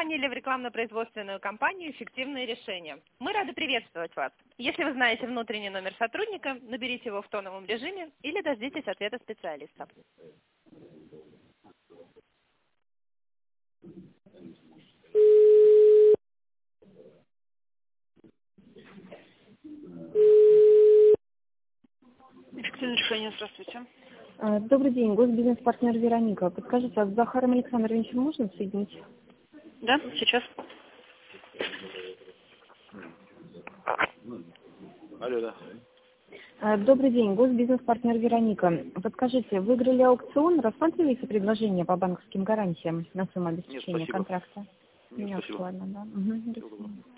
позвонили в рекламно-производственную компанию «Эффективные решения». Мы рады приветствовать вас. Если вы знаете внутренний номер сотрудника, наберите его в тоновом режиме или дождитесь ответа специалиста. «Эффективные решения», здравствуйте. Добрый день, госбизнес-партнер Вероника. Подскажите, а с Захаром Александровичем можно соединить? Да, сейчас. Алло, да. Добрый день, госбизнес-партнер Вероника. Подскажите, выиграли аукцион, рассматриваете предложение по банковским гарантиям на сумму обеспечения контракта? Нет, Не спасибо. актуально, да? Угу.